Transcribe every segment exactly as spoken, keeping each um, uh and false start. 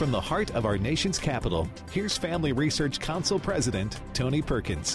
From the heart of our nation's capital, here's Family Research Council President Tony Perkins.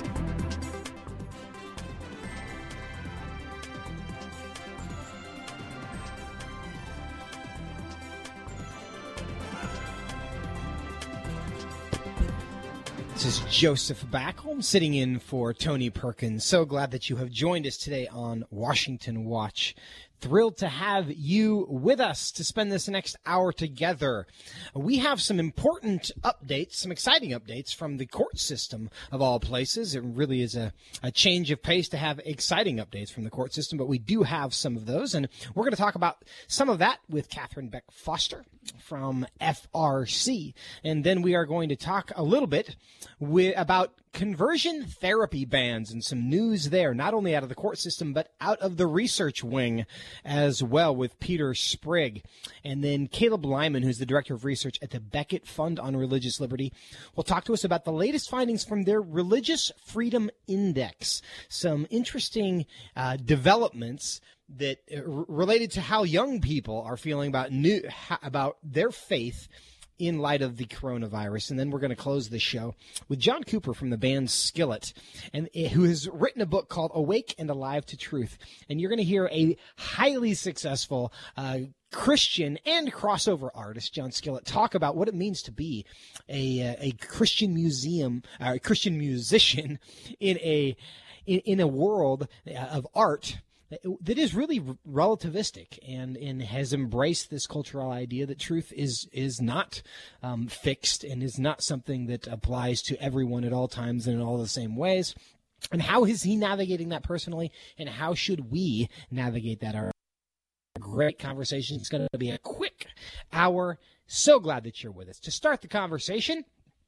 This is Joseph Backholm sitting in for Tony Perkins. So glad that you have joined us today on Washington Watch. Thrilled to have you with us to spend this next hour together. We have some important updates, some exciting updates from the court system of all places. It really is a, a change of pace to have exciting updates from the court system, but we do have some of those, and we're going to talk about some of that with Catherine Beck Foster from F R C. And then we are going to talk a little bit with, about conversion therapy bans and some news there, not only out of the court system, but out of the research wing as well with Peter Sprigg. And then Caleb Lyman, who's the director of research at the Beckett Fund on Religious Liberty, will talk to us about the latest findings from their Religious Freedom Index. Some interesting uh, developments that uh, related to how young people are feeling about new about their faith in light of the coronavirus. And then we're going to close the show with John Cooper from the band Skillet, and who has written a book called Awake and Alive to Truth. And you're going to hear a highly successful uh, Christian and crossover artist, John Skillet, talk about what it means to be a, a Christian museum, uh, a Christian musician in a in, in a world of art that is really relativistic and, and has embraced this cultural idea that truth is is not um, fixed and is not something that applies to everyone at all times and in all the same ways. And how is he navigating that personally, and how should we navigate that? Our great conversation. It's going to be a quick hour. So glad that you're with us. To start the conversation,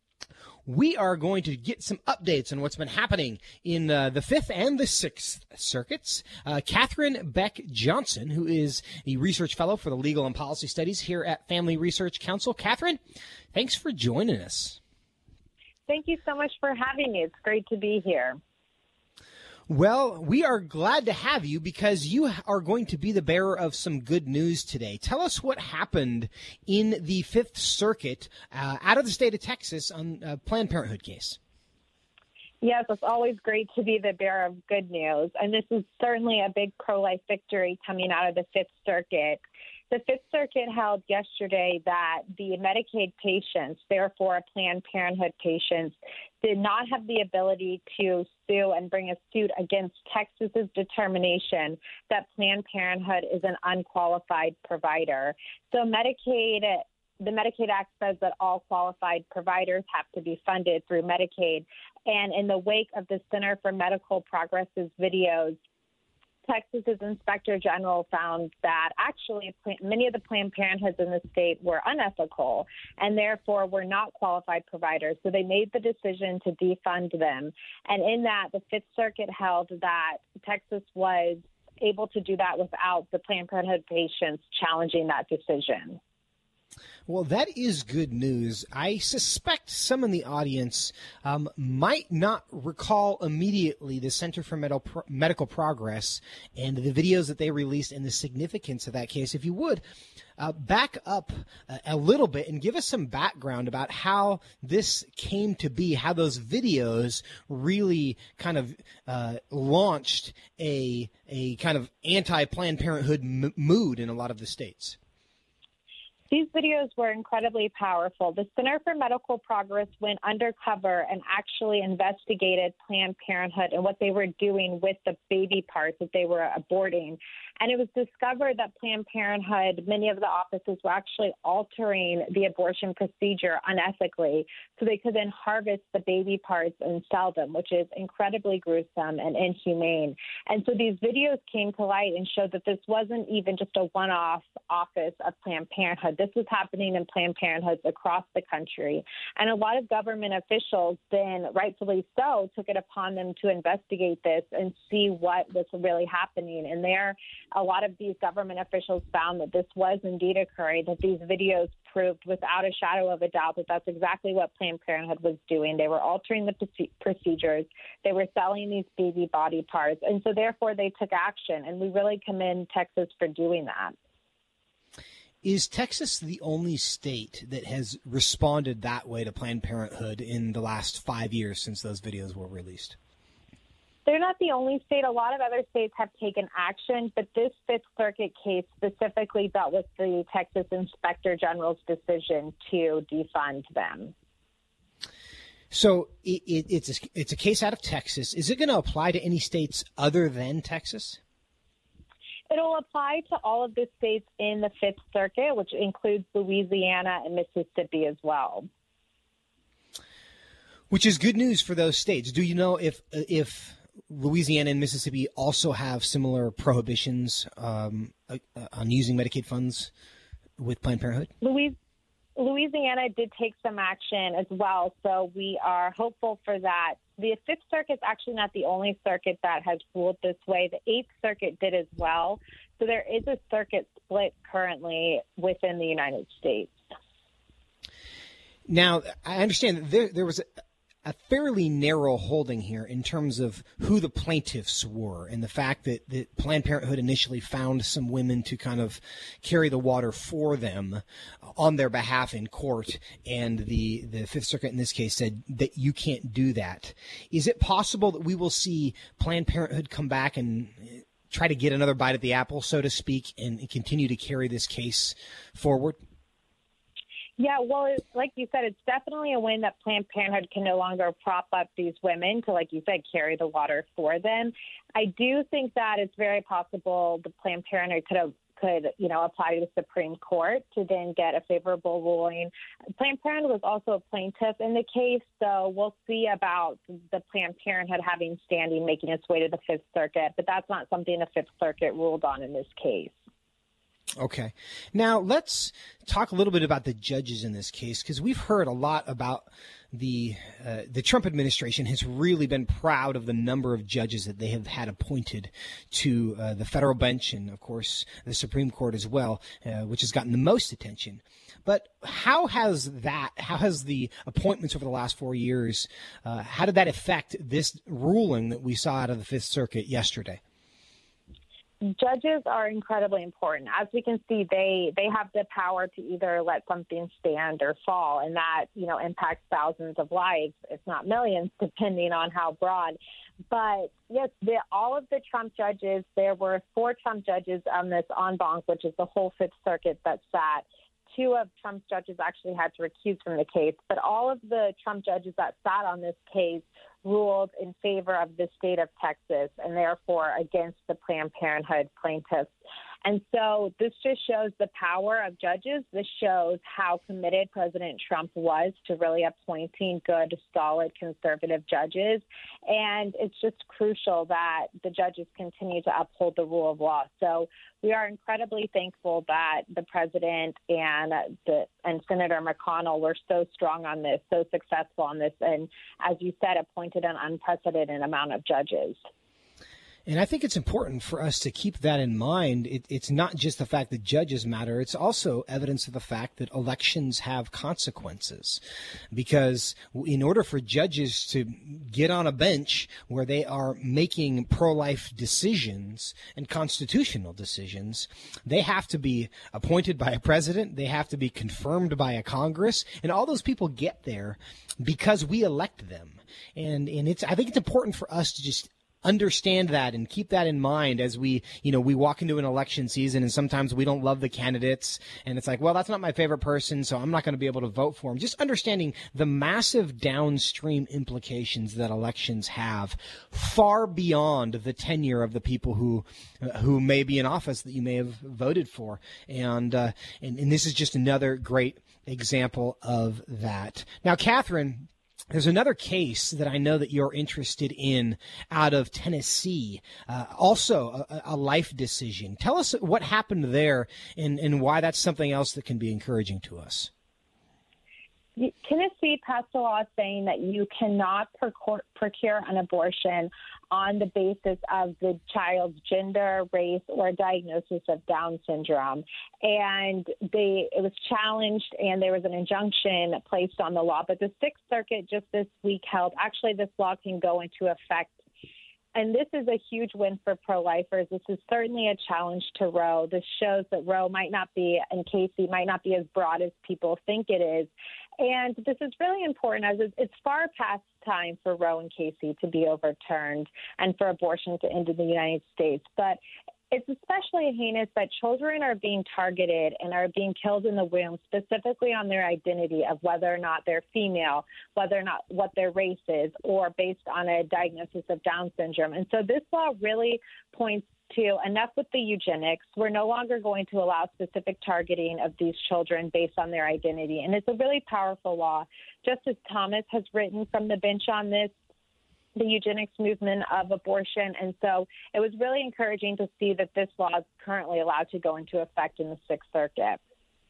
we are going to get some updates on what's been happening in uh, the Fifth and the Sixth Circuits. Uh, Catherine Beck Johnson, who is a research fellow for the Legal and Policy Studies here at Family Research Council. Catherine, thanks for joining us. Thank you so much for having me. It's great to be here. Well, we are glad to have you because you are going to be the bearer of some good news today. Tell us what happened in the Fifth Circuit uh, out of the state of Texas on a Planned Parenthood case. Yes, it's always great to be the bearer of good news. And this is certainly a big pro-life victory coming out of the Fifth Circuit. The Fifth Circuit held yesterday that the Medicaid patients, therefore Planned Parenthood patients, did not have the ability to sue and bring a suit against Texas's determination that Planned Parenthood is an unqualified provider. So Medicaid, the Medicaid Act says that all qualified providers have to be funded through Medicaid. And in the wake of the Center for Medical Progress's videos, Texas's Inspector General found that actually many of the Planned Parenthoods in the state were unethical and therefore were not qualified providers. So they made the decision to defund them. And in that, the Fifth Circuit held that Texas was able to do that without the Planned Parenthood patients challenging that decision. Well, that is good news. I suspect some in the audience um, might not recall immediately the Center for Medical, Medical Progress and the videos that they released and the significance of that case. If you would, uh, back up a, a little bit and give us some background about how this came to be, how those videos really kind of uh, launched a, a kind of anti-Planned Parenthood m- mood in a lot of the states. These videos were incredibly powerful. The Center for Medical Progress went undercover and actually investigated Planned Parenthood and what they were doing with the baby parts that they were aborting. And it was discovered that Planned Parenthood, many of the offices were actually altering the abortion procedure unethically so they could then harvest the baby parts and sell them, which is incredibly gruesome and inhumane. And so these videos came to light and showed that this wasn't even just a one-off office of Planned Parenthood. This was happening in Planned Parenthoods across the country. And a lot of government officials then, rightfully so, took it upon them to investigate this and see what was really happening. And there, a lot of these government officials found that this was indeed occurring, that these videos proved without a shadow of a doubt that that's exactly what Planned Parenthood was doing. They were altering the procedures. They were selling these baby body parts. And so therefore they took action. And we really commend Texas for doing that. Is Texas the only state that has responded that way to Planned Parenthood in the last five years since those videos were released? They're not the only state. A lot of other states have taken action, but this Fifth Circuit case specifically dealt with the Texas Inspector General's decision to defund them. So it, it, it's, a, it's a case out of Texas. Is it going to apply to any states other than Texas? It'll apply to all of the states in the Fifth Circuit, which includes Louisiana and Mississippi as well. Which is good news for those states. Do you know if if Louisiana and Mississippi also have similar prohibitions um, on using Medicaid funds with Planned Parenthood? Louis- Louisiana did take some action as well, so we are hopeful for that. The Fifth Circuit is actually not the only circuit that has ruled this way. The Eighth Circuit did as well. So there is a circuit split currently within the United States. Now, I understand that there, there was a, a fairly narrow holding here in terms of who the plaintiffs were and the fact that, that Planned Parenthood initially found some women to kind of carry the water for them on their behalf in court, and the, the Fifth Circuit in this case said that you can't do that. Is it possible that we will see Planned Parenthood come back and try to get another bite at the apple, so to speak, and continue to carry this case forward? Yeah, well, it's, like you said, it's definitely a win that Planned Parenthood can no longer prop up these women to, like you said, carry the water for them. I do think that it's very possible the Planned Parenthood could have could, you know, apply to the Supreme Court to then get a favorable ruling. Planned Parenthood was also a plaintiff in the case, so we'll see about the Planned Parenthood having standing making its way to the Fifth Circuit, but that's not something the Fifth Circuit ruled on in this case. Okay. Now, let's talk a little bit about the judges in this case, because we've heard a lot about the uh, the Trump administration has really been proud of the number of judges that they have had appointed to uh, the federal bench and, of course, the Supreme Court as well, uh, which has gotten the most attention. But how has that, how has the appointments over the last four years, uh, how did that affect this ruling that we saw out of the Fifth Circuit yesterday? Judges are incredibly important. As we can see, they, they have the power to either let something stand or fall, and that, you know, impacts thousands of lives, if not millions, depending on how broad. But, yes, the, all of the Trump judges, there were four Trump judges on this en banc, which is the whole Fifth Circuit that sat. Two of Trump's judges actually had to recuse from the case, but all of the Trump judges that sat on this case ruled in favor of the state of Texas and therefore against the Planned Parenthood plaintiffs. And so this just shows the power of judges. This shows how committed President Trump was to really appointing good, solid, conservative judges. And it's just crucial that the judges continue to uphold the rule of law. So we are incredibly thankful that the president and the and Senator McConnell were so strong on this, so successful on this, and, as you said, appointed an unprecedented amount of judges. And I think it's important for us to keep that in mind. It, it's not just the fact that judges matter. It's also evidence of the fact that elections have consequences. Because in order for judges to get on a bench where they are making pro-life decisions and constitutional decisions, they have to be appointed by a president. They have to be confirmed by a Congress. And all those people get there because we elect them. And, and it's, I think it's important for us to just understand that and keep that in mind as we, you know, we walk into an election season, and sometimes we don't love the candidates, and it's like, well, that's not my favorite person, so I'm not going to be able to vote for him. Just understanding the massive downstream implications that elections have far beyond the tenure of the people who uh, who may be in office that you may have voted for. And, uh, and, and this is just another great example of that. Now, Catherine, there's another case that I know that you're interested in out of Tennessee, uh, also a, a life decision. Tell us what happened there and, and why that's something else that can be encouraging to us. Tennessee passed a law saying that you cannot procure, procure an abortion on the basis of the child's gender, race, or diagnosis of Down syndrome. And they, it was challenged, and there was an injunction placed on the law. But the Sixth Circuit just this week held, actually, this law can go into effect And this is a huge win for pro-lifers. This is certainly a challenge to Roe. This shows that Roe might not be, and Casey might not be as broad as people think it is. And this is really important as it's far past time for Roe and Casey to be overturned and for abortion to end in the United States. But it's especially heinous that children are being targeted and are being killed in the womb specifically on their identity of whether or not they're female, whether or not what their race is, or based on a diagnosis of Down syndrome. And so this law really points to enough with the eugenics. We're no longer going to allow specific targeting of these children based on their identity. And it's a really powerful law. Justice Thomas has written from the bench on this, the eugenics movement of abortion. And so it was really encouraging to see that this law is currently allowed to go into effect in the Sixth Circuit.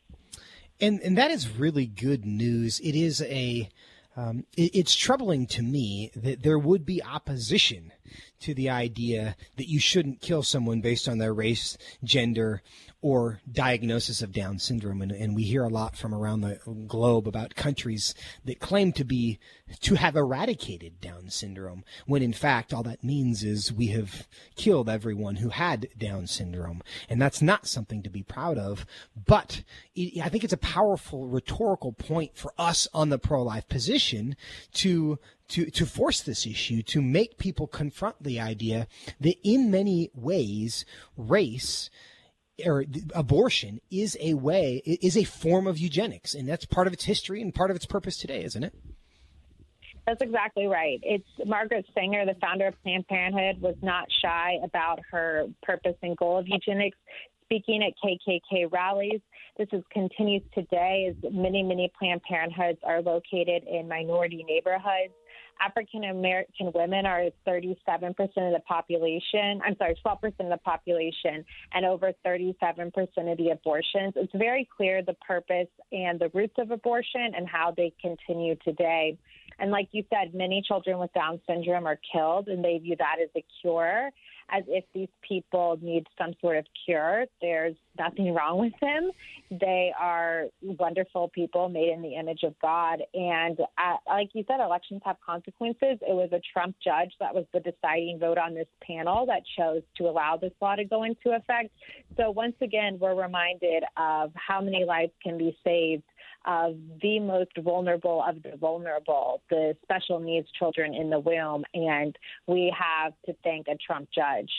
And and that is really good news. It is a um, it, it's troubling to me that there would be opposition to the idea that you shouldn't kill someone based on their race, gender, or diagnosis of Down syndrome. And, and we hear a lot from around the globe about countries that claim to be, to have eradicated Down syndrome, when in fact all that means is we have killed everyone who had Down syndrome. And that's not something to be proud of. But it, I think it's a powerful rhetorical point for us on the pro-life position to to to force this issue, to make people confront the idea that in many ways race or abortion is a way, is a form of eugenics, and that's part of its history and part of its purpose today, isn't it? That's exactly right. It's Margaret Sanger, the founder of Planned Parenthood, was not shy about her purpose and goal of eugenics, speaking at K K K rallies. This is continues today as many, many Planned Parenthoods are located in minority neighborhoods. African American women are thirty-seven percent of the population. I'm sorry, twelve percent of the population, and over thirty-seven percent of the abortions. It's very clear the purpose and the roots of abortion and how they continue today. And like you said, many children with Down syndrome are killed, and they view that as a cure, as if these people need some sort of cure. There's nothing wrong with them. They are wonderful people made in the image of God. And uh, like you said, elections have consequences. It was a Trump judge that was the deciding vote on this panel that chose to allow this law to go into effect. So once again, we're reminded of how many lives can be saved of the most vulnerable of the vulnerable, the special needs children in the womb. And we have to thank a Trump judge.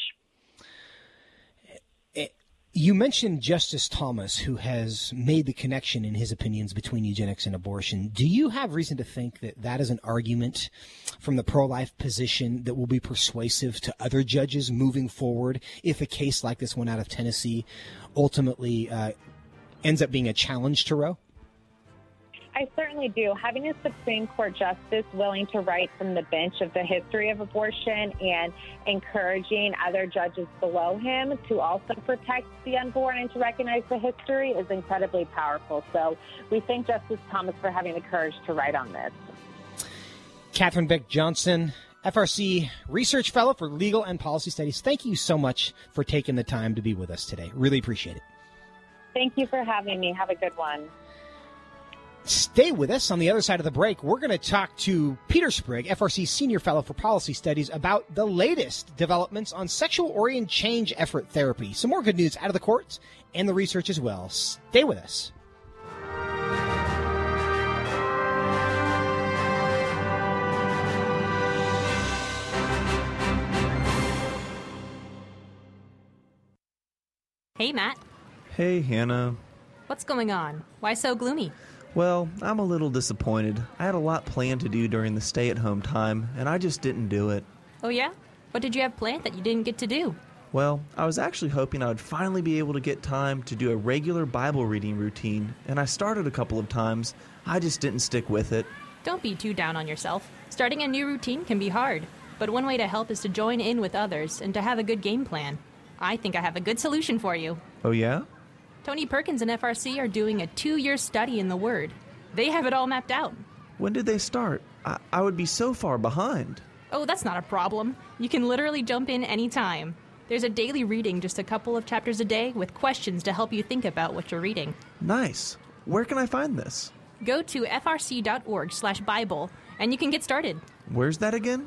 You mentioned Justice Thomas, who has made the connection in his opinions between eugenics and abortion. Do you have reason to think that that is an argument from the pro-life position that will be persuasive to other judges moving forward if a case like this one out of Tennessee ultimately uh, ends up being a challenge to Roe? I certainly do. Having a Supreme Court justice willing to write from the bench of the history of abortion and encouraging other judges below him to also protect the unborn and to recognize the history is incredibly powerful. So we thank Justice Thomas for having the courage to write on this. Katherine Beck Johnson, F R C Research Fellow for Legal and Policy Studies, thank you so much for taking the time to be with us today. Really appreciate it. Thank you for having me. Have a good one. Stay with us. On the other side of the break, we're going to talk to Peter Sprigg, F R C Senior Fellow for Policy Studies, about the latest developments on sexual orient change effort therapy. Some more good news out of the courts and the research as well. Stay with us. Hey, Matt. Hey, Hannah. What's going on? Why so gloomy? Well, I'm a little disappointed. I had a lot planned to do during the stay-at-home time, and I just didn't do it. Oh, yeah? What did you have planned that you didn't get to do? Well, I was actually hoping I would finally be able to get time to do a regular Bible reading routine, and I started a couple of times. I just didn't stick with it. Don't be too down on yourself. Starting a new routine can be hard, but one way to help is to join in with others and to have a good game plan. I think I have a good solution for you. Oh, yeah? Tony Perkins and F R C are doing a two-year study in the Word. They have it all mapped out. When did they start? I, I would be so far behind. Oh, that's not a problem. You can literally jump in anytime. There's a daily reading, just a couple of chapters a day, with questions to help you think about what you're reading. Nice. Where can I find this? Go to F R C dot org slash Bible, and you can get started. Where's that again?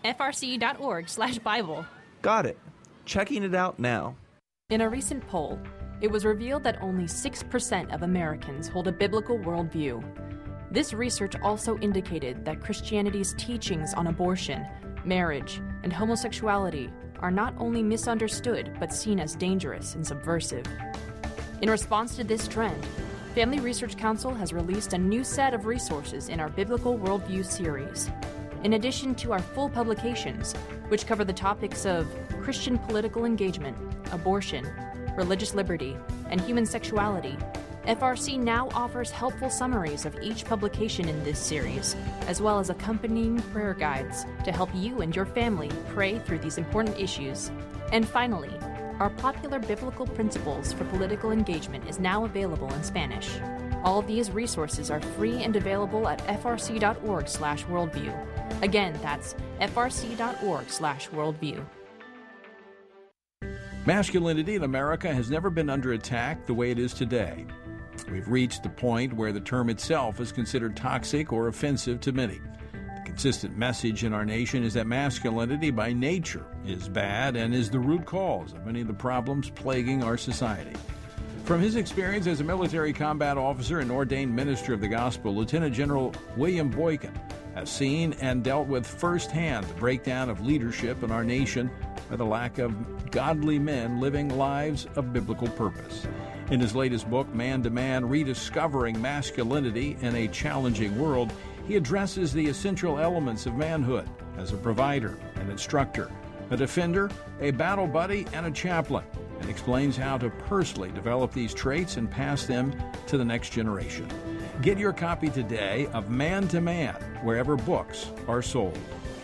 frc.org slash Bible. Got it. Checking it out now. In a recent poll, it was revealed that only six percent of Americans hold a biblical worldview. This research also indicated that Christianity's teachings on abortion, marriage, and homosexuality are not only misunderstood but seen as dangerous and subversive. In response to this trend, Family Research Council has released a new set of resources in our Biblical Worldview series. In addition to our full publications, which cover the topics of Christian political engagement, abortion, religious liberty, and human sexuality, F R C now offers helpful summaries of each publication in this series, as well as accompanying prayer guides to help you and your family pray through these important issues. And finally, our popular biblical principles for political engagement is now available in Spanish. All of these resources are free and available at frc.org slash worldview. Again, that's frc.org slash worldview. Masculinity in America has never been under attack the way it is today. We've reached the point where the term itself is considered toxic or offensive to many. The consistent message in our nation is that masculinity by nature is bad and is the root cause of many of the problems plaguing our society. From his experience as a military combat officer and ordained minister of the gospel, Lieutenant General William Boykin has seen and dealt with firsthand the breakdown of leadership in our nation by the lack of godly men living lives of biblical purpose. In his latest book, Man to Man, Rediscovering Masculinity in a Challenging World, he addresses the essential elements of manhood as a provider, an instructor, a defender, a battle buddy, and a chaplain, and explains how to personally develop these traits and pass them to the next generation. Get your copy today of Man to Man, wherever books are sold.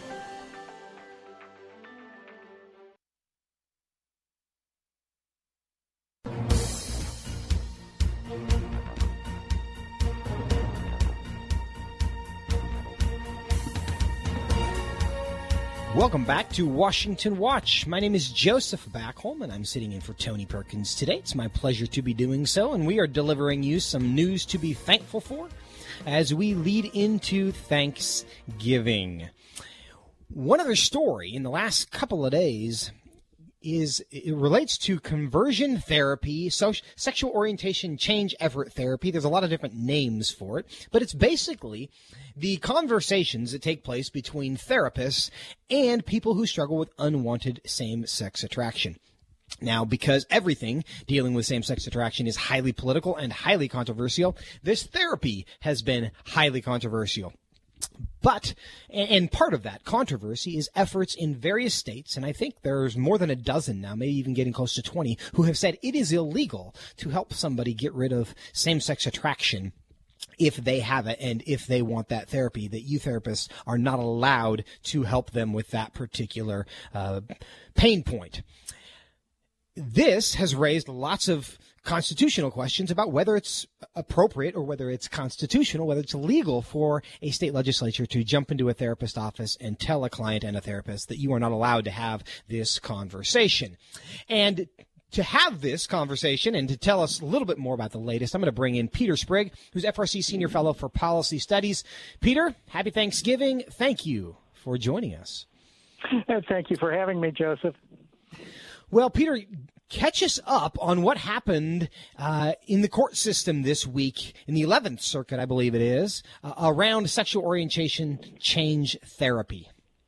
Welcome back to Washington Watch. My name is Joseph Backholm, and I'm sitting in for Tony Perkins today. It's my pleasure to be doing so, and we are delivering you some news to be thankful for as we lead into Thanksgiving. One other story in the last couple of days is it relates to conversion therapy, social, sexual orientation change effort therapy. There's a lot of different names for it, but it's basically the conversations that take place between therapists and people who struggle with unwanted same-sex attraction. Now, because everything dealing with same-sex attraction is highly political and highly controversial, this therapy has been highly controversial. But, and part of that controversy is efforts in various states, and I think there's more than a dozen now, maybe even getting close to twenty, who have said it is illegal to help somebody get rid of same-sex attraction if they have it and if they want that therapy, that you therapists are not allowed to help them with that particular uh, pain point. This has raised lots of constitutional questions about whether it's appropriate or whether it's constitutional, whether it's legal for a state legislature to jump into a therapist office and tell a client and a therapist that you are not allowed to have this conversation. And to have this conversation and to tell us a little bit more about the latest, I'm going to bring in Peter Sprigg, who's F R C Senior Fellow for Policy Studies. Peter, happy Thanksgiving. Thank you for joining us. Thank you for having me, Joseph. Well, Peter, catch us up on what happened uh, in the court system this week, in the eleventh Circuit, I believe it is, uh, around sexual orientation change therapy.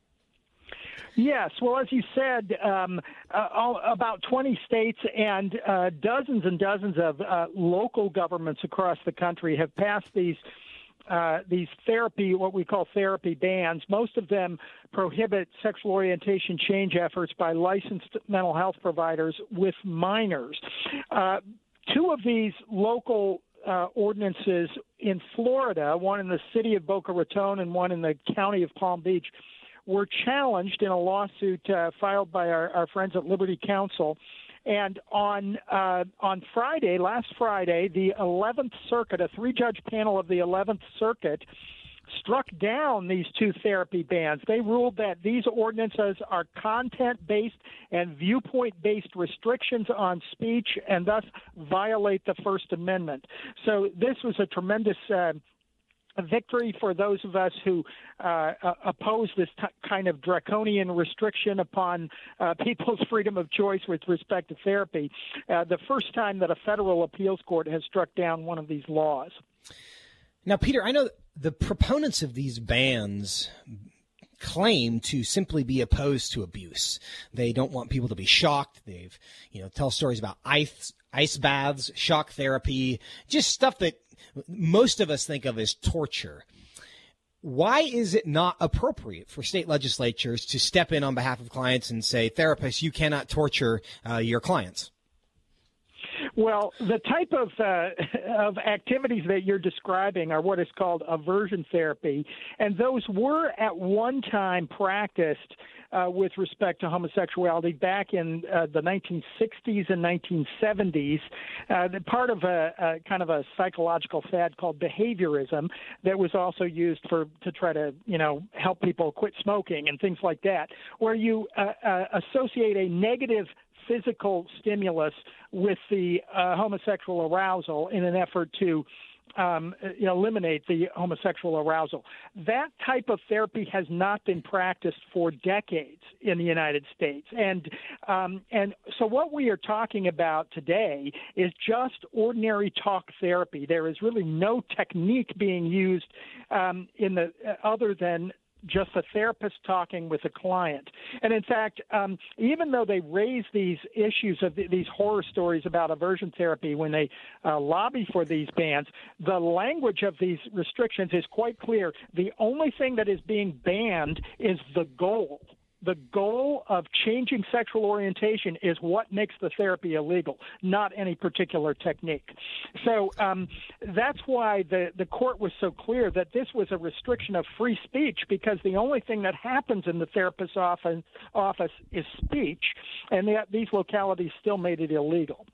Yes. Well, as you said, um, uh, all, about twenty states and uh, dozens and dozens of uh, local governments across the country have passed these Uh, these therapy, what we call therapy bans. Most of them prohibit sexual orientation change efforts by licensed mental health providers with minors. Uh, two of these local uh, ordinances in Florida, one in the city of Boca Raton and one in the county of Palm Beach, were challenged in a lawsuit uh, filed by our, our friends at Liberty Counsel. And on uh, on Friday, last Friday, the eleventh Circuit, a three-judge panel of the eleventh Circuit, struck down these two therapy bans. They ruled that these ordinances are content-based and viewpoint-based restrictions on speech and thus violate the First Amendment. So this was a tremendous uh, a victory for those of us who uh, uh, oppose this t- kind of draconian restriction upon uh, people's freedom of choice with respect to therapy. Uh, the first time that a federal appeals court has struck down one of these laws. Now, Peter, I know the proponents of these bans claim to simply be opposed to abuse. They don't want people to be shocked. They've, you know, tell stories about ice ice baths, shock therapy, just stuff that most of us think of as torture. Why is it not appropriate for state legislatures to step in on behalf of clients and say, therapists, you cannot torture uh, your clients? Well, the type of uh, of activities that you're describing are what is called aversion therapy, and those were at one time practiced uh, with respect to homosexuality back in uh, the nineteen sixties and nineteen seventies. Uh, part of a, a kind of a psychological fad called behaviorism that was also used for to try to you know help people quit smoking and things like that, where you uh, uh, associate a negative physical stimulus with the uh, homosexual arousal in an effort to um, eliminate the homosexual arousal. That type of therapy has not been practiced for decades in the United States. And um, and so what we are talking about today is just ordinary talk therapy. There is really no technique being used um, in the uh, other than just a therapist talking with a client. And in fact, um, even though they raise these issues of th- these horror stories about aversion therapy when they uh, lobby for these bans, the language of these restrictions is quite clear. The only thing that is being banned is the goal. The goal of changing sexual orientation is what makes the therapy illegal, not any particular technique. So um, that's why the, the court was so clear that this was a restriction of free speech, because the only thing that happens in the therapist's office, office is speech, and that these localities still made it illegal.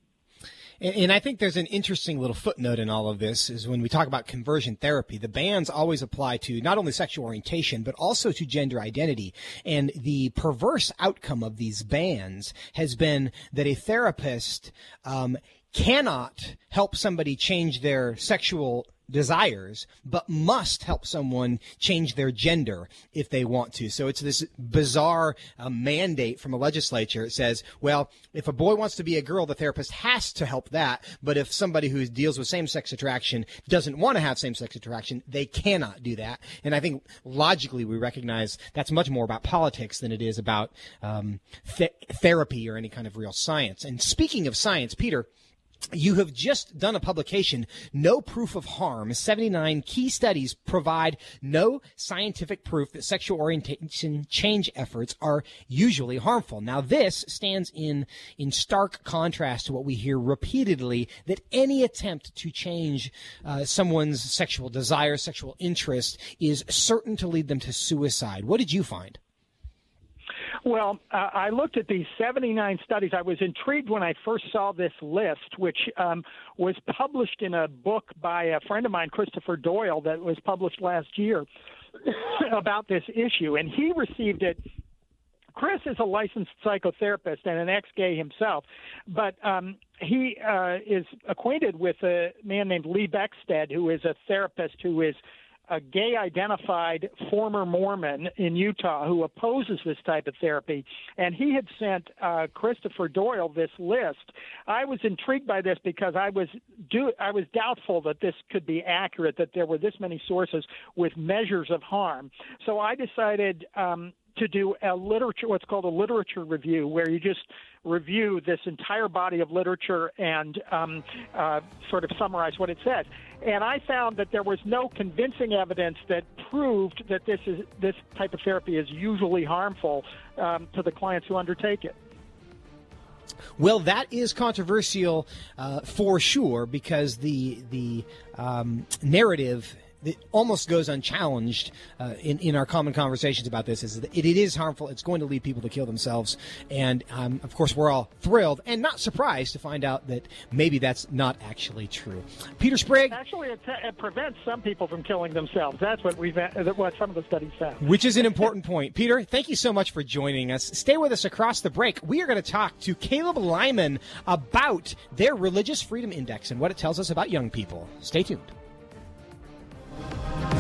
And I think there's an interesting little footnote in all of this is when we talk about conversion therapy, the bans always apply to not only sexual orientation, but also to gender identity. And the perverse outcome of these bans has been that a therapist um, cannot help somebody change their sexual desires, but must help someone change their gender if they want to. So it's this bizarre uh, mandate from a legislature. It says, well, if a boy wants to be a girl, the therapist has to help that. But if somebody who deals with same-sex attraction doesn't want to have same-sex attraction, they cannot do that. And I think logically we recognize that's much more about politics than it is about um, th- therapy or any kind of real science. And speaking of science, Peter, you have just done a publication, No Proof of Harm. seventy-nine key studies provide no scientific proof that sexual orientation change efforts are usually harmful. Now, this stands in, in stark contrast to what we hear repeatedly, that any attempt to change uh, someone's sexual desire, sexual interest, is certain to lead them to suicide. What did you find? Well, uh, I looked at these seventy-nine studies. I was intrigued when I first saw this list, which um, was published in a book by a friend of mine, Christopher Doyle, that was published last year about this issue. And he received it. Chris is a licensed psychotherapist and an ex-gay himself, but um, he uh, is acquainted with a man named Lee Beckstead, who is a therapist who is a gay-identified former Mormon in Utah who opposes this type of therapy, and he had sent uh, Christopher Doyle this list. I was intrigued by this because I was do I was doubtful that this could be accurate, that there were this many sources with measures of harm. So I decided um, to do a literature, what's called a literature review, where you just review this entire body of literature and um, uh, sort of summarize what it says. And I found that there was no convincing evidence that proved that this is this type of therapy is usually harmful um, to the clients who undertake it. Well, that is controversial uh, for sure, because the the um, narrative that almost goes unchallenged uh, in, in our common conversations about this is that it, it is harmful. It's going to lead people to kill themselves. And, um, of course, we're all thrilled and not surprised to find out that maybe that's not actually true. Peter Sprague. Actually, it, it prevents some people from killing themselves. That's what we've what some of the studies found. Which is an important point. Peter, thank you so much for joining us. Stay with us across the break. We are going to talk to Caleb Lyman about their Religious Freedom Index and what it tells us about young people. Stay tuned.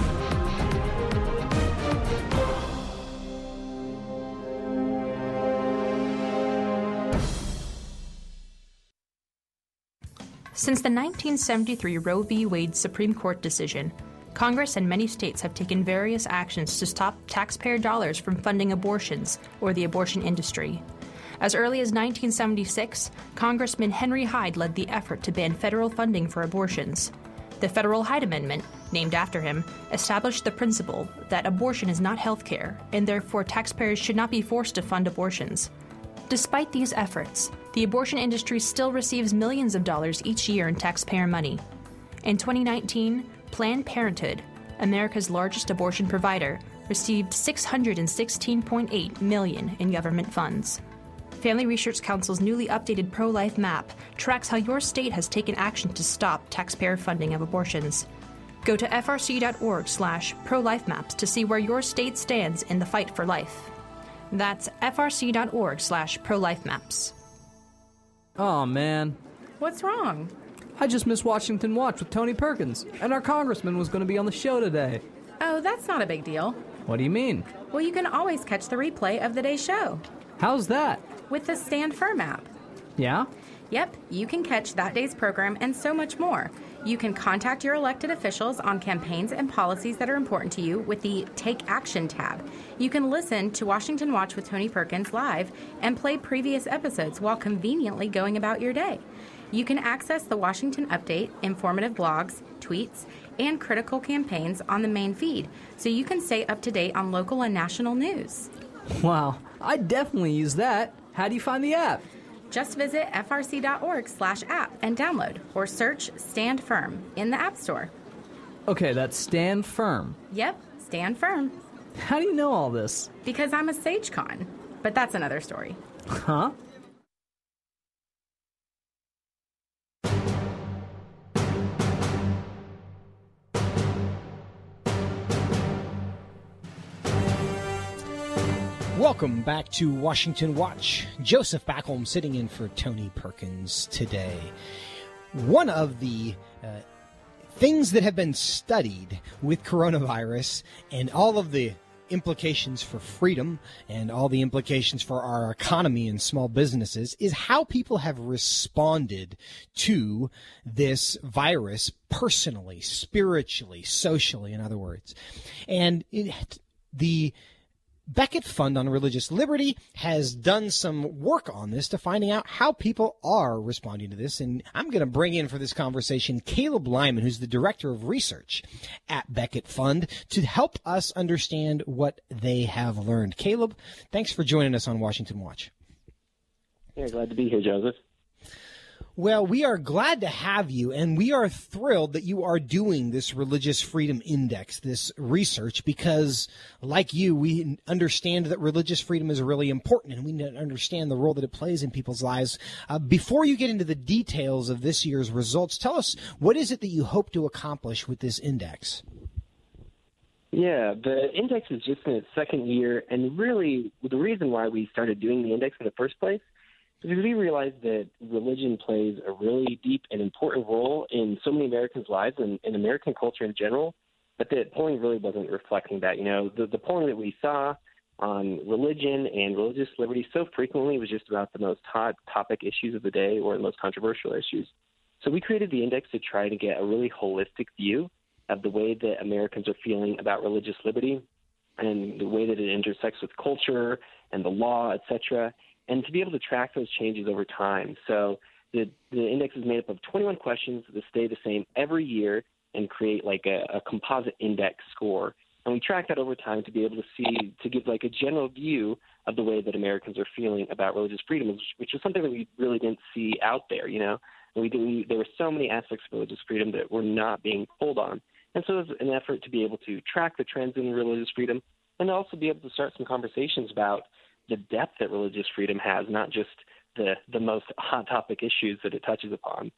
Since the nineteen seventy-three Roe v. Wade Supreme Court decision, Congress and many states have taken various actions to stop taxpayer dollars from funding abortions or the abortion industry. As early as nineteen seventy-six, Congressman Henry Hyde led the effort to ban federal funding for abortions. The Federal Hyde Amendment, named after him, established the principle that abortion is not health care, and therefore taxpayers should not be forced to fund abortions. Despite these efforts, the abortion industry still receives millions of dollars each year in taxpayer money. In twenty nineteen, Planned Parenthood, America's largest abortion provider, received six hundred sixteen point eight million dollars in government funds. Family Research Council's newly updated pro-life map tracks how your state has taken action to stop taxpayer funding of abortions. Go to f r c dot org slash pro life maps to see where your state stands in the fight for life. That's f r c dot org slash pro life maps. Oh, man. What's wrong? I just missed Washington Watch with Tony Perkins, and our congressman was going to be on the show today. Oh, that's not a big deal. What do you mean? Well, you can always catch the replay of the day's show. How's that? With the Stand Firm app. Yeah? Yep, you can catch that day's program and so much more. You can contact your elected officials on campaigns and policies that are important to you with the Take Action tab. You can listen to Washington Watch with Tony Perkins live and play previous episodes while conveniently going about your day. You can access the Washington Update, informative blogs, tweets, and critical campaigns on the main feed, so you can stay up to date on local and national news. Wow, I definitely use that. How do you find the app? Just visit f r c dot org slash app and download, or search Stand Firm in the App Store. Okay, that's Stand Firm. Yep, Stand Firm. How do you know all this? Because I'm a SageCon, but that's another story. Huh? Welcome back to Washington Watch. Joseph Backholm sitting in for Tony Perkins today. One of the uh, things that have been studied with coronavirus and all of the implications for freedom and all the implications for our economy and small businesses is how people have responded to this virus personally, spiritually, socially, in other words. And it, the Becket Fund on Religious Liberty has done some work on this to finding out how people are responding to this. And I'm going to bring in for this conversation Caleb Lyman, who's the Director of Research at Becket Fund, to help us understand what they have learned. Caleb, thanks for joining us on Washington Watch. Yeah, glad to be here, Joseph. Well, we are glad to have you, and we are thrilled that you are doing this Religious Freedom Index, this research, because, like you, we understand that religious freedom is really important, and we understand the role that it plays in people's lives. Uh, before you get into the details of this year's results, tell us, what is it that you hope to accomplish with this index? Yeah, the index is just in its second year, and really the reason why we started doing the index in the first place because we realized that religion plays a really deep and important role in so many Americans' lives and in American culture in general, but that polling really wasn't reflecting that. You know, the, the polling that we saw on religion and religious liberty so frequently was just about the most hot topic issues of the day or the most controversial issues. So we created the index to try to get a really holistic view of the way that Americans are feeling about religious liberty and the way that it intersects with culture and the law, et cetera, and to be able to track those changes over time. So the, the index is made up of twenty-one questions that stay the same every year and create like a, a composite index score. And we track that over time to be able to see, to give like a general view of the way that Americans are feeling about religious freedom, which, which is something that we really didn't see out there, you know. And we, we there were so many aspects of religious freedom that were not being pulled on. And so it was an effort to be able to track the trends in religious freedom and also be able to start some conversations about the depth that religious freedom has, not just the, the most hot topic issues that it touches upon.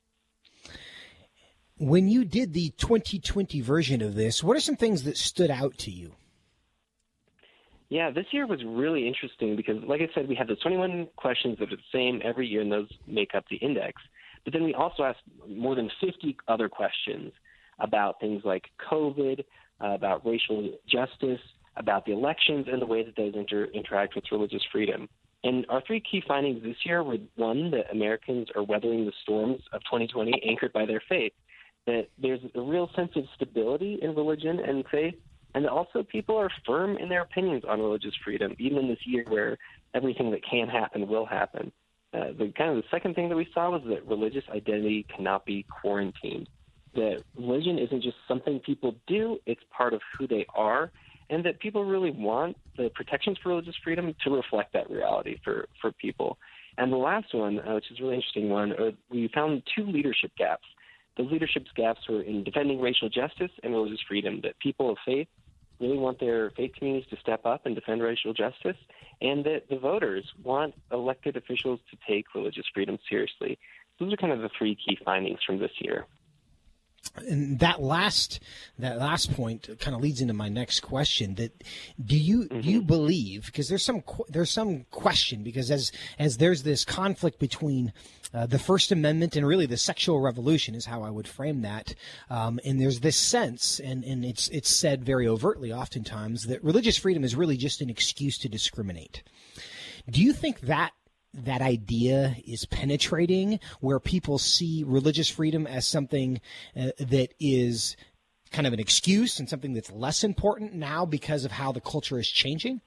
When you did the twenty twenty version of this, what are some things that stood out to you? Yeah, this year was really interesting because, like I said, we had the twenty-one questions that are the same every year, and those make up the index. But then we also asked more than fifty other questions about things like COVID, uh, about racial justice, about the elections and the way that those inter- interact with religious freedom. And our three key findings this year were, one, that Americans are weathering the storms of twenty twenty anchored by their faith, that there's a real sense of stability in religion and faith, and that also people are firm in their opinions on religious freedom, even in this year where everything that can happen will happen. Uh, the kind of the second thing that we saw was that religious identity cannot be quarantined, that religion isn't just something people do, it's part of who they are, and that people really want the protections for religious freedom to reflect that reality for, for people. And the last one, uh, which is a really interesting one, uh, we found two leadership gaps. Those leadership gaps were in defending racial justice and religious freedom, that people of faith really want their faith communities to step up and defend racial justice, and that the voters want elected officials to take religious freedom seriously. Those are kind of the three key findings from this year. And that last that last point kind of leads into my next question. That do you mm-hmm. do you believe, because there's some there's some question, because as as there's this conflict between uh, the First Amendment and really the sexual revolution is how I would frame that, um, and there's this sense, and and it's it's said very overtly oftentimes, that religious freedom is really just an excuse to discriminate. Do you think that that idea is penetrating, where people see religious freedom as something uh, that is kind of an excuse and something that's less important now because of how the culture is changing?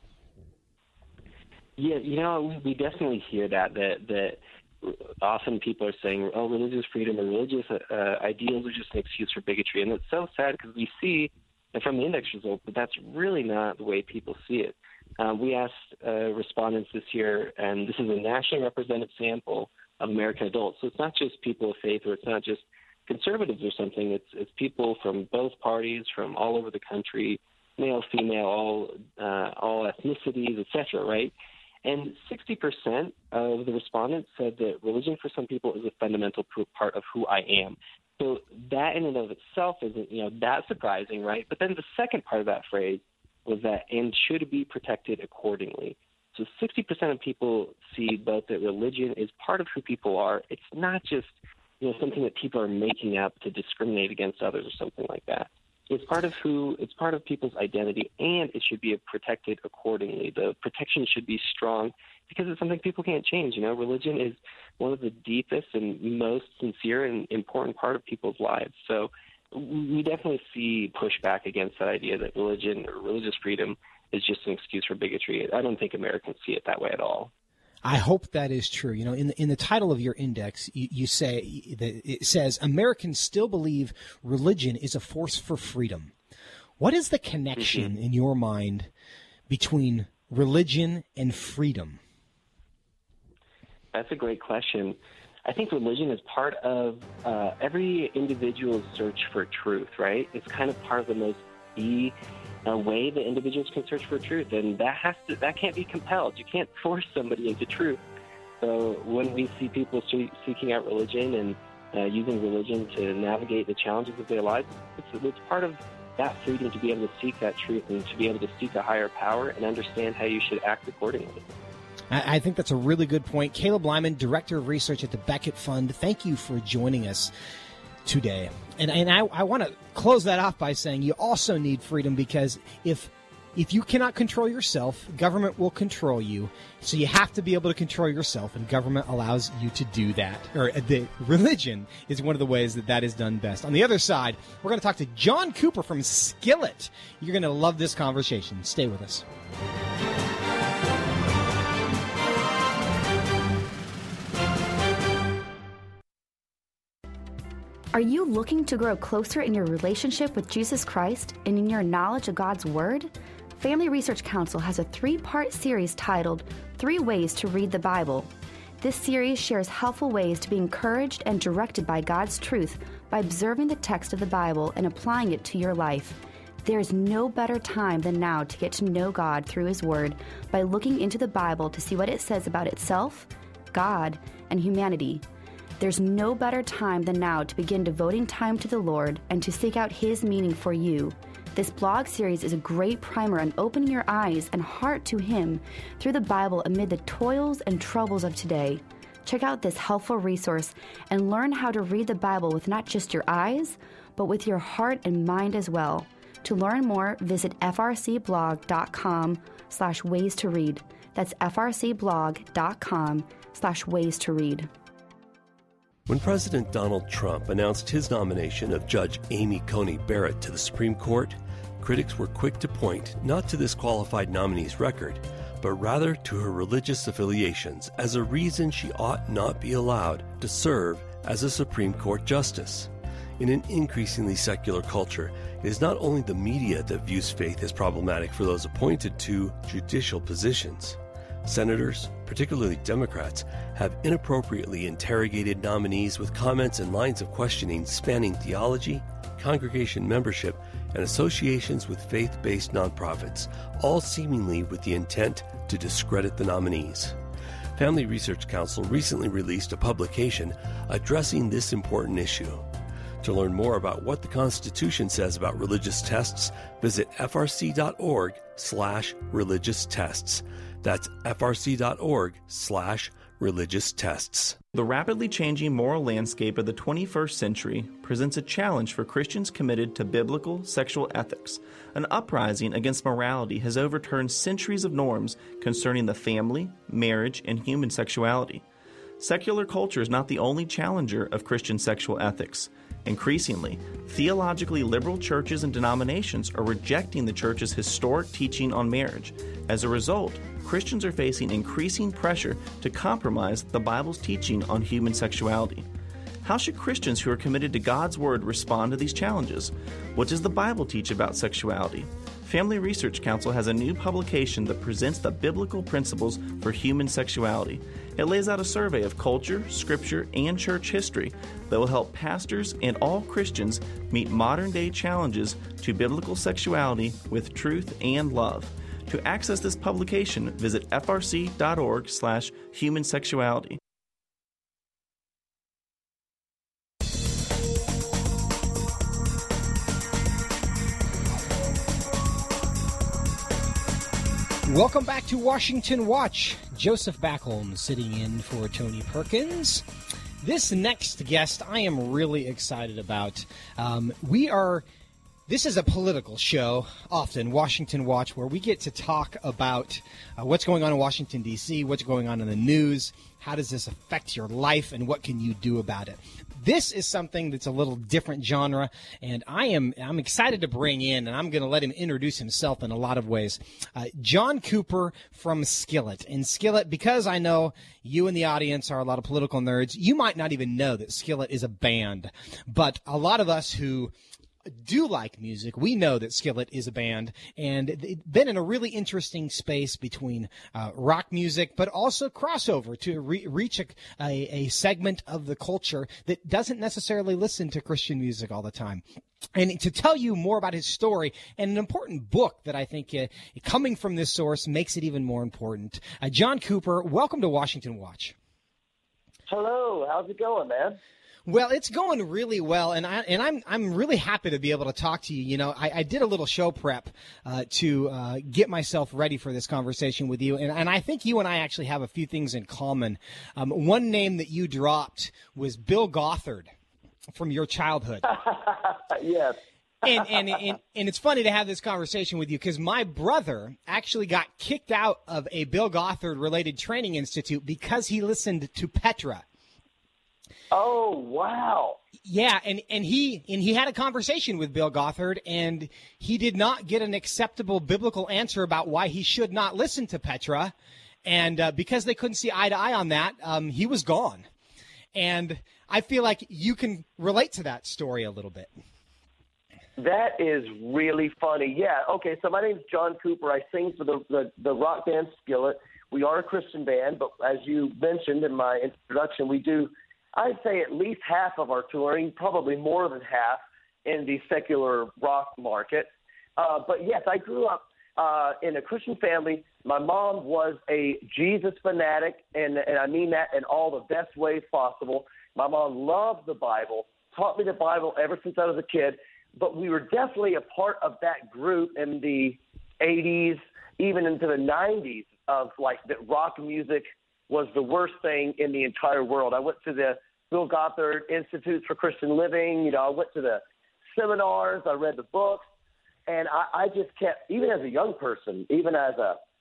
Yeah, you know, we definitely hear that, that, that often people are saying, oh, religious freedom or religious uh, ideals are just an excuse for bigotry. And it's so sad, because we see, and from the index results, that that's really not the way people see it. Um, we asked uh, respondents this year, and this is a nationally representative sample of American adults. So it's not just people of faith, or it's not just conservatives or something. It's it's people from both parties, from all over the country, male, female, all uh, all ethnicities, et cetera, right? And sixty percent of the respondents said that religion for some people is a fundamental part of who I am. So that in and of itself isn't, you know, that surprising, right? But then the second part of that phrase was that, and should be protected accordingly. So sixty percent of people see both that religion is part of who people are. It's not just, you know, something that people are making up to discriminate against others or something like that. It's part of who, it's part of people's identity, and it should be protected accordingly. The protection should be strong because it's something people can't change. You know, religion is one of the deepest and most sincere and important part of people's lives. So we definitely see pushback against that idea that religion or religious freedom is just an excuse for bigotry. I don't think Americans see it that way at all. I hope that is true. You know, in the, in the title of your index, you, you say that it says Americans still believe religion is a force for freedom. What is the connection mm-hmm. in your mind between religion and freedom? That's a great question. I think religion is part of uh, every individual's search for truth, right? It's kind of part of the most key uh, way that individuals can search for truth, and that has to that can't be compelled. You can't force somebody into truth. So when we see people seeking out religion and uh, using religion to navigate the challenges of their lives, it's, it's part of that freedom to be able to seek that truth and to be able to seek a higher power and understand how you should act accordingly. I think that's a really good point. Caleb Lyman, Director of Research at the Becket Fund, thank you for joining us today. And and I, I want to close that off by saying you also need freedom, because if if you cannot control yourself, government will control you. So you have to be able to control yourself, and government allows you to do that. Or the religion is one of the ways that that is done best. On the other side, we're going to talk to John Cooper from Skillet. You're going to love this conversation. Stay with us. Are you looking to grow closer in your relationship with Jesus Christ and in your knowledge of God's Word? Family Research Council has a three-part series titled Three Ways to Read the Bible. This series shares helpful ways to be encouraged and directed by God's truth by observing the text of the Bible and applying it to your life. There is no better time than now to get to know God through His Word by looking into the Bible to see what it says about itself, God, and humanity. There's no better time than now to begin devoting time to the Lord and to seek out His meaning for you. This blog series is a great primer on opening your eyes and heart to Him through the Bible amid the toils and troubles of today. Check out this helpful resource and learn how to read the Bible with not just your eyes, but with your heart and mind as well. To learn more, visit frcblog.com slash ways to read. That's frcblog.com slash ways to read. When President Donald Trump announced his nomination of Judge Amy Coney Barrett to the Supreme Court, critics were quick to point not to this qualified nominee's record, but rather to her religious affiliations as a reason she ought not be allowed to serve as a Supreme Court justice. In an increasingly secular culture, it is not only the media that views faith as problematic for those appointed to judicial positions. Senators, particularly Democrats, have inappropriately interrogated nominees with comments and lines of questioning spanning theology, congregation membership, and associations with faith-based nonprofits, all seemingly with the intent to discredit the nominees. Family Research Council recently released a publication addressing this important issue. To learn more about what the Constitution says about religious tests, visit frc.org slash religious tests. That's frc.org slash religious tests. The rapidly changing moral landscape of the twenty-first century presents a challenge for Christians committed to biblical sexual ethics. An uprising against morality has overturned centuries of norms concerning the family, marriage, and human sexuality. Secular culture is not the only challenger of Christian sexual ethics. Increasingly, theologically liberal churches and denominations are rejecting the church's historic teaching on marriage. As a result, Christians are facing increasing pressure to compromise the Bible's teaching on human sexuality. How should Christians who are committed to God's Word respond to these challenges? What does the Bible teach about sexuality? Family Research Council has a new publication that presents the biblical principles for human sexuality. It lays out a survey of culture, scripture, and church history that will help pastors and all Christians meet modern-day challenges to biblical sexuality with truth and love. To access this publication, visit frc.org slash human sexuality. Welcome back to Washington Watch. Joseph Backholm sitting in for Tony Perkins. This next guest I am really excited about. Um, we are, this is a political show, often, Washington Watch, where we get to talk about uh, what's going on in Washington, D C, what's going on in the news, how does this affect your life, and what can you do about it. This is something that's a little different genre, and I am I'm excited to bring in, and I'm going to let him introduce himself in a lot of ways, uh, John Cooper from Skillet. And Skillet, because I know you in the audience are a lot of political nerds, you might not even know that Skillet is a band, but a lot of us who do like music, we know that Skillet is a band, and it's been in a really interesting space between uh, rock music, but also crossover to re- reach a, a, a segment of the culture that doesn't necessarily listen to Christian music all the time. And to tell you more about his story and an important book that I think uh, coming from this source makes it even more important. Uh, John Cooper, welcome to Washington Watch. Hello, how's it going, man? Well, it's going really well, and I and I'm I'm really happy to be able to talk to you. You know, I, I did a little show prep uh, to uh, get myself ready for this conversation with you, and, and I think you and I actually have a few things in common. Um, one name that you dropped was Bill Gothard from your childhood. Yes. and, and, and and it's funny to have this conversation with you because my brother actually got kicked out of a Bill Gothard-related training institute because he listened to Petra. Oh, wow. Yeah, and, and he and he had a conversation with Bill Gothard, and he did not get an acceptable biblical answer about why he should not listen to Petra. And uh, because they couldn't see eye to eye on that, um, he was gone. And I feel like you can relate to that story a little bit. That is really funny. Yeah, okay, so my name's John Cooper. I sing for the, the, the rock band Skillet. We are a Christian band, but as you mentioned in my introduction, we do – I'd say at least half of our touring, probably more than half, in the secular rock market. Uh, but yes, I grew up uh, in a Christian family. My mom was a Jesus fanatic, and, and I mean that in all the best ways possible. My mom loved the Bible, taught me the Bible ever since I was a kid, but we were definitely a part of that group in the eighties, even into the nineties, of like that rock music was the worst thing in the entire world. I went to the Bill Gothard Institute for Christian Living. You know, I went to the seminars. I read the books. And I, I just kept, even as a young person, even as a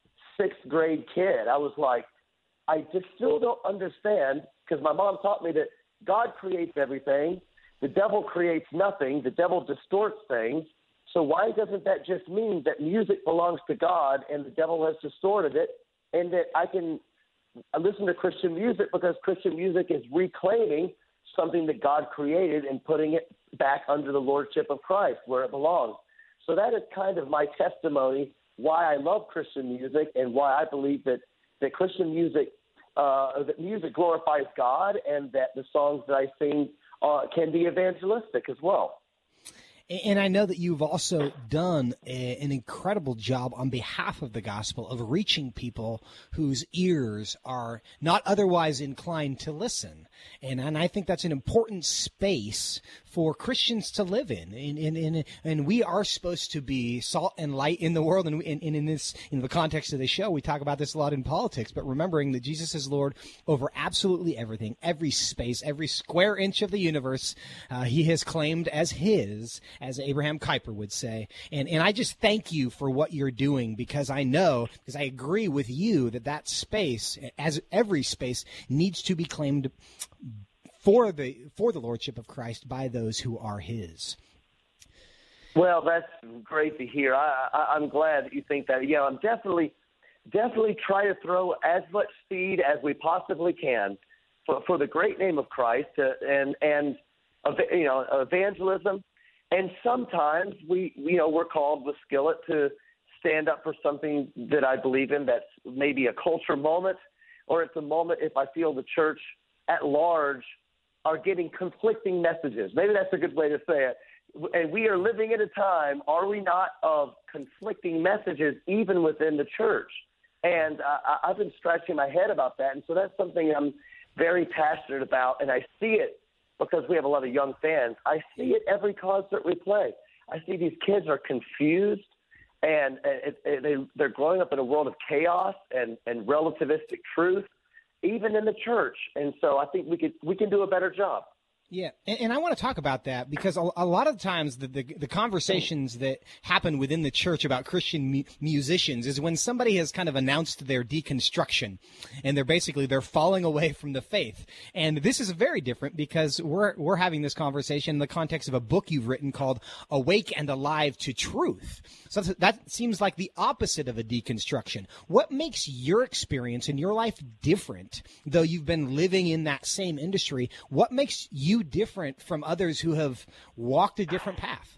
sixth grade kid. I was like, I just still don't understand, because my mom taught me that God creates everything. The devil creates nothing. The devil distorts things. So why doesn't that just mean that music belongs to God and the devil has distorted it, and that I can listen to Christian music because Christian music is reclaiming something that God created and putting it back under the lordship of Christ where it belongs. So that is kind of my testimony why I love Christian music and why I believe that, that Christian music, uh, that music glorifies God, and that the songs that I sing uh, can be evangelistic as well. And I know that you've also done a, an incredible job on behalf of the gospel of reaching people whose ears are not otherwise inclined to listen. And, and I think that's an important space for Christians to live in. And, and, and, and we are supposed to be salt and light in the world. And, and, and in this, in the context of the show, we talk about this a lot in politics, but remembering that Jesus is Lord over absolutely everything, every space, every square inch of the universe, uh, he has claimed as his, as Abraham Kuyper would say. And and I just thank you for what you're doing, because I know, because I agree with you, that that space, as every space, needs to be claimed for the for the Lordship of Christ by those who are his. Well, that's great to hear. I, I, I'm glad that you think that. Yeah, I'm definitely, definitely try to throw as much seed as we possibly can for, for the great name of Christ, uh, and, and you know, evangelism. And sometimes we, you know, we're called with Skillet to stand up for something that I believe in that's maybe a culture moment, or it's a moment if I feel the church at large are getting conflicting messages. Maybe that's a good way to say it. And we are living in a time, are we not, of conflicting messages even within the church? And uh, I've been scratching my head about that. And so that's something I'm very passionate about, and I see it because we have a lot of young fans. I see it every concert we play. I see these kids are confused, and it, it, they, they're growing up in a world of chaos and, and relativistic truth, even in the church. And so I think we could we can do a better job. Yeah, and, and I want to talk about that, because a, a lot of times the, the, the conversations that happen within the church about Christian mu- musicians is when somebody has kind of announced their deconstruction, and they're basically they're falling away from the faith. And this is very different, because we're we're having this conversation in the context of a book you've written called Awake and Alive to Truth. So that seems like the opposite of a deconstruction. What makes your experience in your life different, though you've been living in that same industry? What makes you different from others who have walked a different path?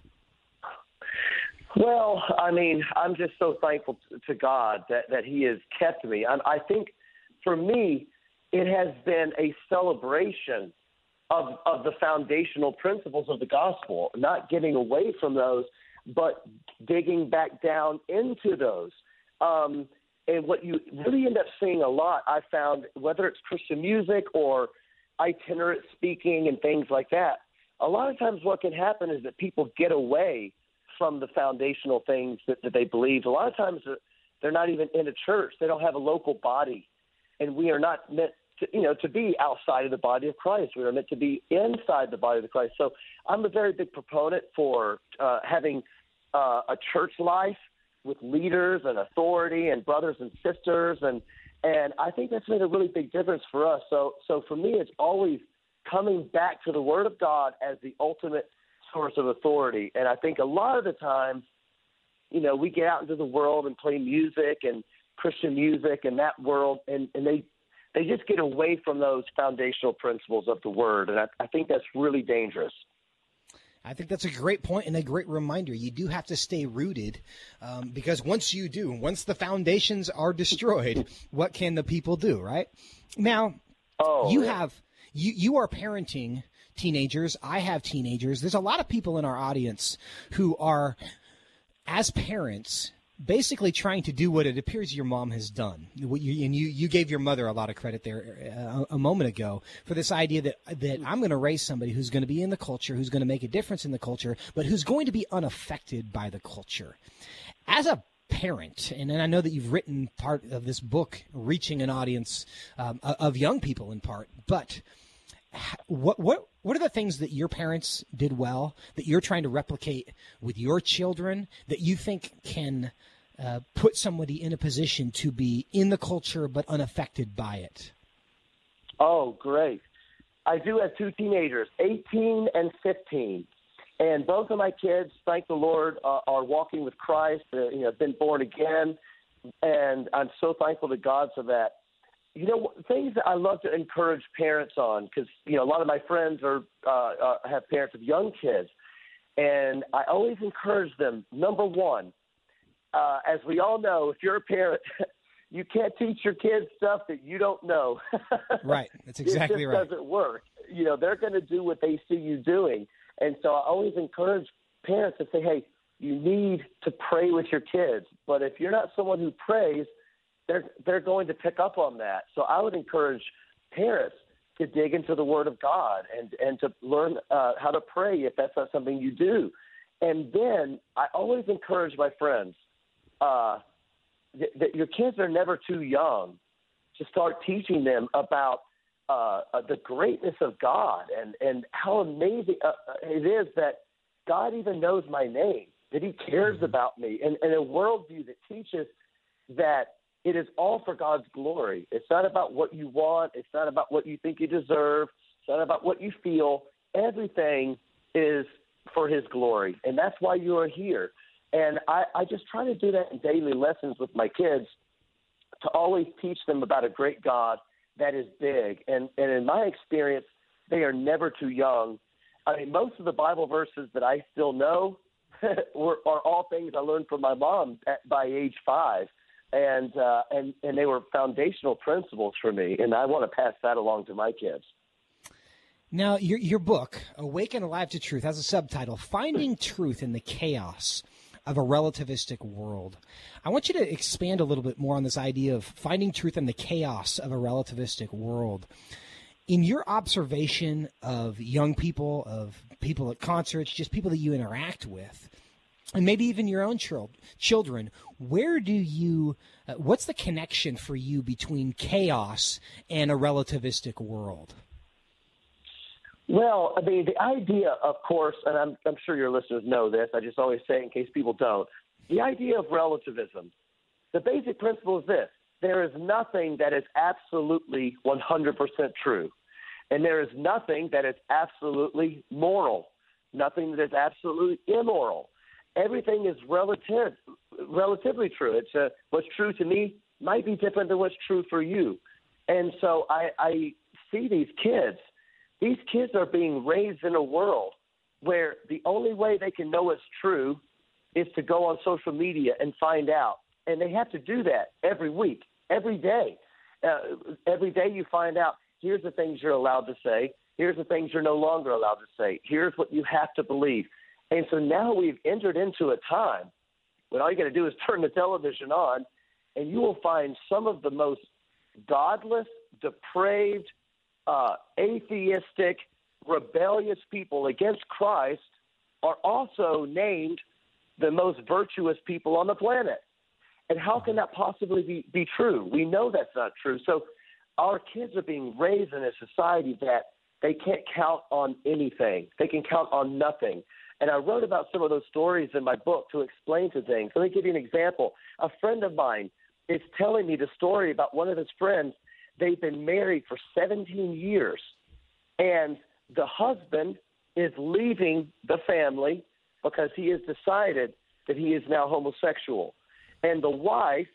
Well, I mean, I'm just so thankful to God that, that he has kept me. I, I think for me, it has been a celebration of, of the foundational principles of the gospel, not getting away from those, but digging back down into those. Um, and what you really end up seeing a lot, I found, whether it's Christian music or itinerant speaking and things like that, a lot of times what can happen is that people get away from the foundational things that, that they believe. A lot of times they're not even in a church. They don't have a local body. And we are not meant to, you know, to be outside of the body of Christ. We are meant to be inside the body of Christ. So I'm a very big proponent for uh, having uh, a church life with leaders and authority and brothers and sisters, and And I think that's made a really big difference for us. So so for me, it's always coming back to the Word of God as the ultimate source of authority. And I think a lot of the times, you know, we get out into the world and play music and Christian music and that world, and, and they they just get away from those foundational principles of the Word. And I, I think that's really dangerous. I think that's a great point and a great reminder. You do have to stay rooted, um, because once you do, once the foundations are destroyed, what can the people do, right? Now, oh, you yeah. have you you are parenting teenagers. I have teenagers. There's a lot of people in our audience who are, as parents, basically trying to do what it appears your mom has done. What you, and you, you gave your mother a lot of credit there uh, a moment ago for this idea that, that I'm going to raise somebody who's going to be in the culture, who's going to make a difference in the culture, but who's going to be unaffected by the culture. As a parent, and, and I know that you've written part of this book reaching an audience um, of young people in part, but what what what are the things that your parents did well that you're trying to replicate with your children that you think can uh, put somebody in a position to be in the culture but unaffected by it? Oh, great. I do have two teenagers, eighteen and fifteen. And both of my kids, thank the Lord, uh, are walking with Christ, uh, you know, been born again. And I'm so thankful to God for that. You know, things that I love to encourage parents on, because, you know, a lot of my friends are uh, uh, have parents of young kids. And I always encourage them, number one, uh, as we all know, if you're a parent, you can't teach your kids stuff that you don't know. Right. That's exactly it just right. doesn't work. You know, they're going to do what they see you doing. And so I always encourage parents to say, hey, you need to pray with your kids. But if you're not someone who prays, they're they're going to pick up on that. So I would encourage parents to dig into the Word of God and, and to learn uh, how to pray if that's not something you do. And then I always encourage my friends uh, that, that your kids are never too young to start teaching them about uh, uh, the greatness of God and, and how amazing uh, it is that God even knows my name, that he cares about me, and, and a worldview that teaches that it is all for God's glory. It's not about what you want. It's not about what you think you deserve. It's not about what you feel. Everything is for his glory, and that's why you are here. And I, I just try to do that in daily lessons with my kids, to always teach them about a great God that is big. And, and in my experience, they are never too young. I mean, most of the Bible verses that I still know were, are all things I learned from my mom at, by age five. And, uh, and, and they were foundational principles for me. And I want to pass that along to my kids. Now, your, your book, Awake and Alive to Truth, has a subtitle, Finding Truth in the Chaos of a Relativistic World. I want you to expand a little bit more on this idea of finding truth in the chaos of a relativistic world. In your observation of young people, of people at concerts, just people that you interact with, and maybe even your own child, children, where do you, uh, what's the connection for you between chaos and a relativistic world? Well, I mean, the idea, of course, and I'm, I'm sure your listeners know this, I just always say in case people don't, the idea of relativism, the basic principle is this: there is nothing that is absolutely one hundred percent true, and there is nothing that is absolutely moral, nothing that is absolutely immoral. Everything is relative, relatively true. It's uh, what's true to me might be different than what's true for you. And so I, I see these kids. These kids are being raised in a world where the only way they can know it's true is to go on social media and find out. And they have to do that every week, every day. Uh, every day you find out, here's the things you're allowed to say. Here's the things you're no longer allowed to say. Here's what you have to believe. And so now we've entered into a time when all you got to do is turn the television on, and you will find some of the most godless, depraved, uh, atheistic, rebellious people against Christ are also named the most virtuous people on the planet. And how can that possibly be, be true? We know that's not true. So our kids are being raised in a society that they can't count on anything. They can count on nothing. And I wrote about some of those stories in my book to explain to things. Let me give you an example. A friend of mine is telling me the story about one of his friends. They've been married for seventeen years, and the husband is leaving the family because he has decided that he is now homosexual. And the wife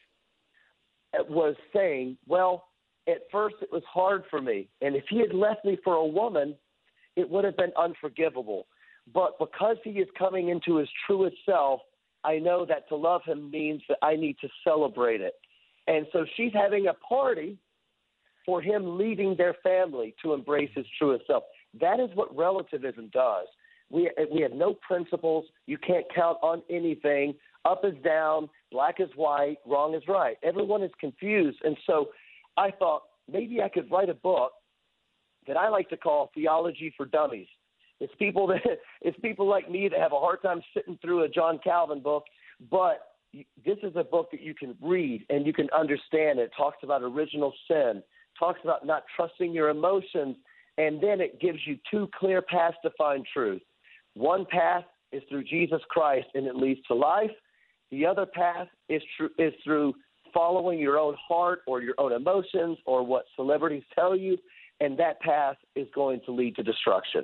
was saying, well, at first it was hard for me, and if he had left me for a woman, it would have been unforgivable. But because he is coming into his truest self, I know that to love him means that I need to celebrate it. And so she's having a party for him leaving their family to embrace his truest self. That is what relativism does. We we have no principles. You can't count on anything. Up is down, black is white, wrong is right. Everyone is confused. And so I thought maybe I could write a book that I like to call Theology for Dummies. It's people that it's people like me that have a hard time sitting through a John Calvin book, but this is a book that you can read and you can understand. It talks about original sin, talks about not trusting your emotions, and then it gives you two clear paths to find truth. One path is through Jesus Christ, and it leads to life, The other path is, tr- is through following your own heart or your own emotions or what celebrities tell you, and that path is going to lead to destruction.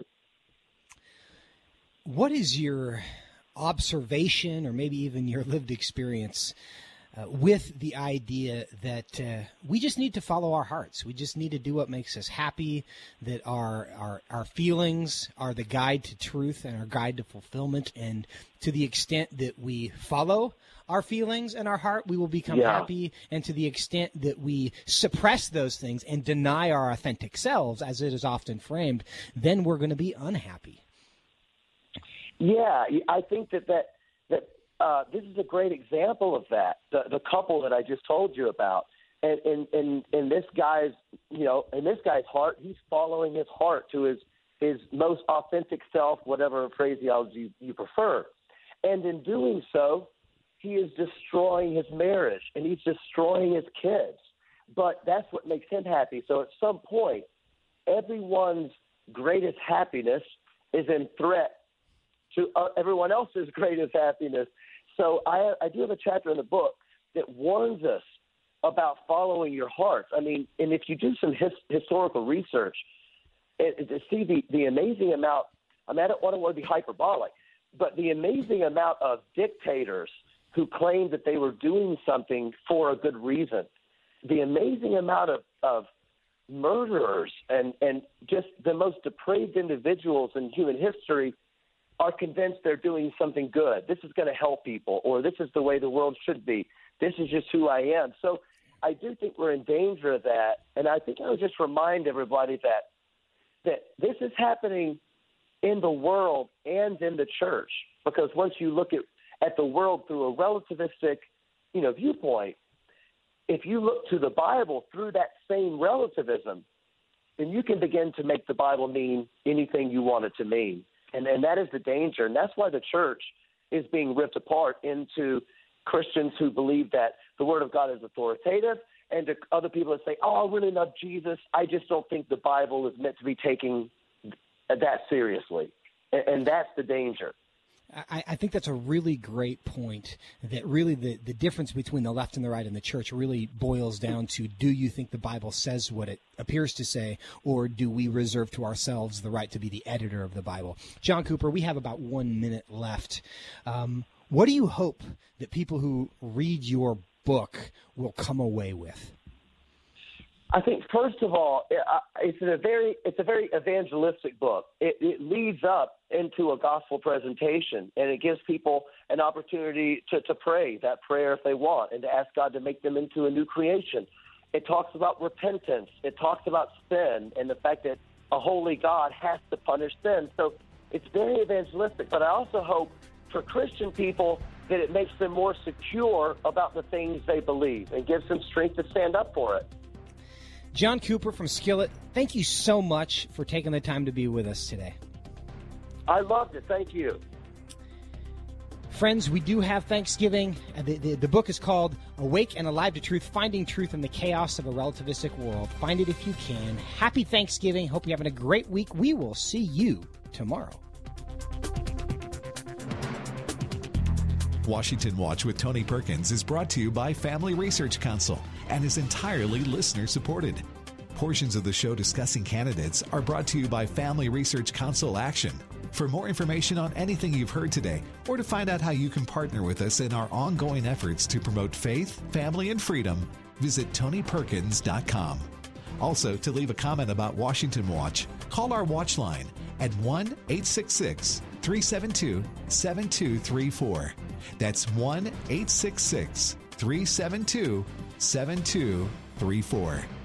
What is your observation or maybe even your lived experience uh, with the idea that uh, we just need to follow our hearts? We just need to do what makes us happy, that our, our, our feelings are the guide to truth and our guide to fulfillment, and to the extent that we follow our feelings and our heart, we will become yeah. happy, and to the extent that we suppress those things and deny our authentic selves, as it is often framed, then we're going to be unhappy. Yeah, I think that that, that uh, this is a great example of that, the, the couple that I just told you about. And in, in, in this guy's, you know, in this guy's heart, he's following his heart to his, his most authentic self, whatever phraseology you, you prefer. And in doing so, he is destroying his marriage, and he's destroying his kids. But that's what makes him happy. So at some point, everyone's greatest happiness is in threat to uh, everyone else's greatest happiness. So I, I do have a chapter in the book that warns us about following your heart. I mean, and if you do some his, historical research, it, to see the, the amazing amount, I mean, I don't, I don't want to be hyperbolic, but the amazing amount of dictators who claimed that they were doing something for a good reason, the amazing amount of, of murderers and, and just the most depraved individuals in human history are convinced they're doing something good. This is going to help people, or this is the way the world should be. This is just who I am. So I do think we're in danger of that, and I think I would just remind everybody that that this is happening in the world and in the church, because once you look at at the world through a relativistic, you know, viewpoint, if you look to the Bible through that same relativism, then you can begin to make the Bible mean anything you want it to mean. And, and that is the danger. And that's why the church is being ripped apart into Christians who believe that the Word of God is authoritative, and to other people that say, oh, I really love Jesus. I just don't think the Bible is meant to be taken that seriously. And, and that's the danger. I, I think that's a really great point, that really the, the difference between the left and the right in the church really boils down to, do you think the Bible says what it appears to say, or do we reserve to ourselves the right to be the editor of the Bible? John Cooper, we have about one minute left. Um, what do you hope that people who read your book will come away with? I think, first of all, it's a very it's a very evangelistic book. It, it leads up into a gospel presentation, and it gives people an opportunity to, to pray that prayer if they want, and to ask God to make them into a new creation. It talks about repentance. It talks about sin and the fact that a holy God has to punish sin. So it's very evangelistic. But I also hope for Christian people that it makes them more secure about the things they believe and gives them strength to stand up for it. John Cooper from Skillet, thank you so much for taking the time to be with us today. I loved it. Thank you. Friends, we do have Thanksgiving. The, the, the book is called Awake and Alive to Truth, Finding Truth in the Chaos of a Relativistic World. Find it if you can. Happy Thanksgiving. Hope you're having a great week. We will see you tomorrow. Washington Watch with Tony Perkins is brought to you by Family Research Council and is entirely listener-supported. Portions of the show discussing candidates are brought to you by Family Research Council Action. For more information on anything you've heard today, or to find out how you can partner with us in our ongoing efforts to promote faith, family, and freedom, visit tony perkins dot com. Also, to leave a comment about Washington Watch, call our watch line at one eight six six, three seven two, seven two three four. That's one eight six six, three seven two, seven two three four.